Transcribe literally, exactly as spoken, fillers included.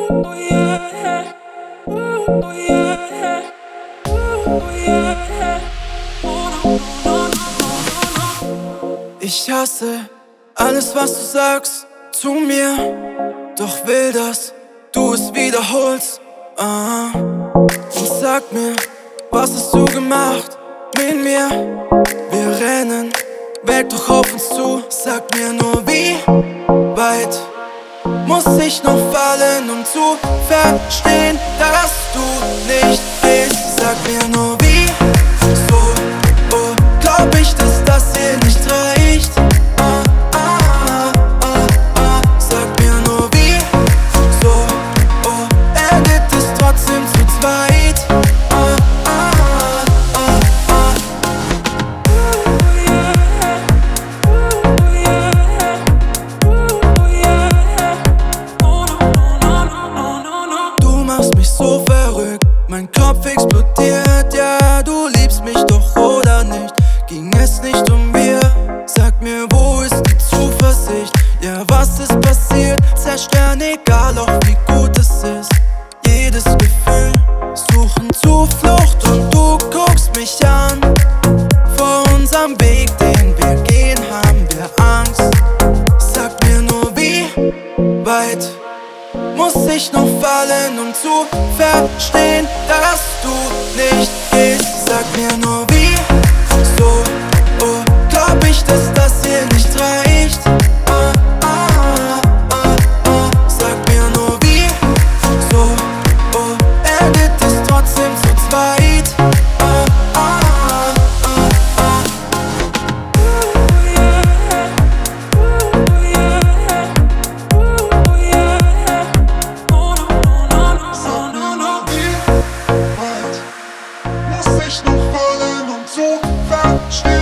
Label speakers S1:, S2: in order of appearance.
S1: Ich hasse alles, was du sagst zu mir, doch will, dass du es wiederholst. Ah. Und sag mir, was hast du gemacht mit mir? Wir rennen weg, doch auf uns zu. Sag mir nur, wie weit muss ich noch fallen, um zu verstehen, dass du nicht gehst. Sag mir nur, wie so, oh, glaub ich, dass das hier nicht reicht. Ah, ah, ah, ah. Sag mir nur, wie so, oh, endet es trotzdem zu zweit. Ah, ah, ah, ah. Du machst mich so verrückt, mein Kopf explodiert. Ja, du liebst mich doch oder nicht? Ging es nicht um wir? Sag mir, wo ist die Zuversicht? Ja, was ist passiert? Zerstören, egal auch wie gut es ist. Jedes Gefühl suchen Zuflucht und du guckst mich an. Vor unserem Weg, den wir gehen, haben wir Angst. Sag mir nur, wie weit muss ich noch fallen, um zu verstehen, dass du nicht gehst? Sag mir nur, wie so, oh, glaub ich, dass das hier nicht reicht. Ah, ah, ah, ah. Sag mir nur, wie so, oh, endet es trotzdem zu zweit. Ah, ah, ah, ah.
S2: Sag mir nur, wie weit muss ich noch fallen, um zu verstehen?